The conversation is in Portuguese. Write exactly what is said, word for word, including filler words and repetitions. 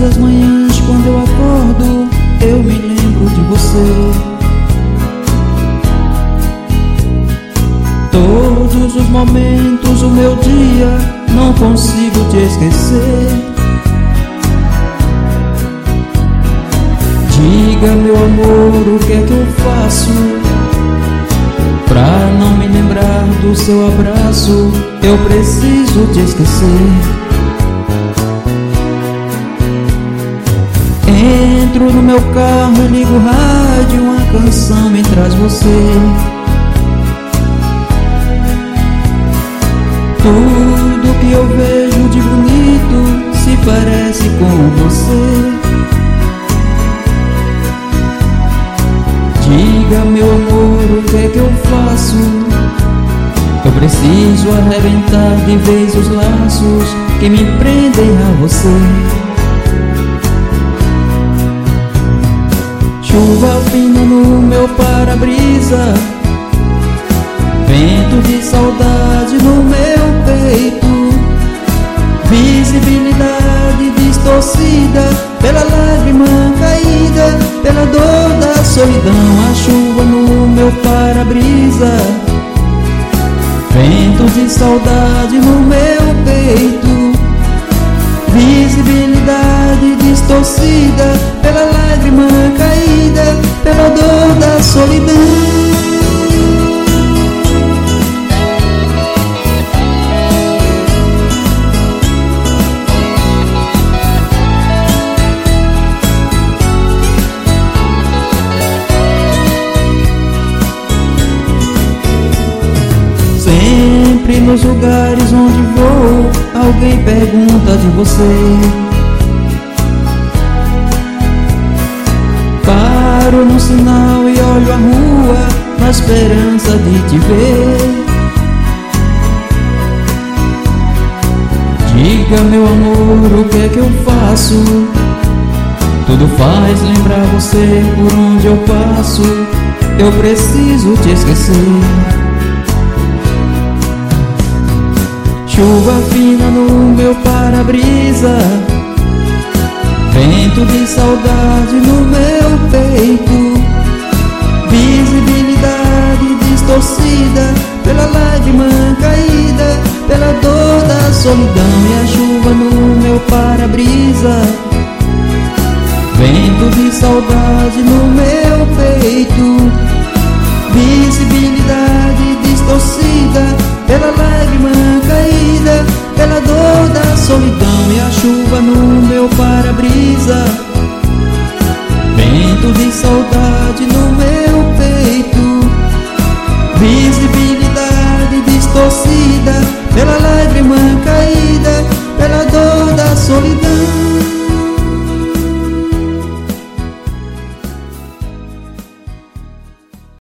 Todas as manhãs quando eu acordo, eu me lembro de você. Todos os momentos do meu dia, não consigo te esquecer. Diga, meu amor, o que é que eu faço pra não me lembrar do seu abraço? Eu preciso te esquecer. Entro no meu carro e ligo o rádio, uma canção me traz você. Tudo que eu vejo de bonito se parece com você. Diga, meu amor, o que é que eu faço? Eu preciso arrebentar de vez os laços que me prendem a você. Chuva fina no meu para-brisa, vento de saudade no meu peito, visibilidade distorcida pela lágrima caída, pela dor da solidão. A chuva no meu para-brisa, vento de saudade no meu peito, visibilidade distorcida pela lágrima caída, pela dor da solidão. Sempre nos lugares onde vou, alguém pergunta de você. Paro no sinal e olho a rua na esperança de te ver. Diga, meu amor, o que é que eu faço? Tudo faz lembrar você por onde eu passo. Eu preciso te esquecer. Chuva fina no meu para-brisa, vento de saudade no meu peito, visibilidade distorcida pela lágrima caída, pela dor da solidão. E a chuva no meu para-brisa, vento de saudade no meu peito, visibilidade distorcida pela lágrima caída, pela dor da solidão. E a chuva no meu para-brisa, vento de saudade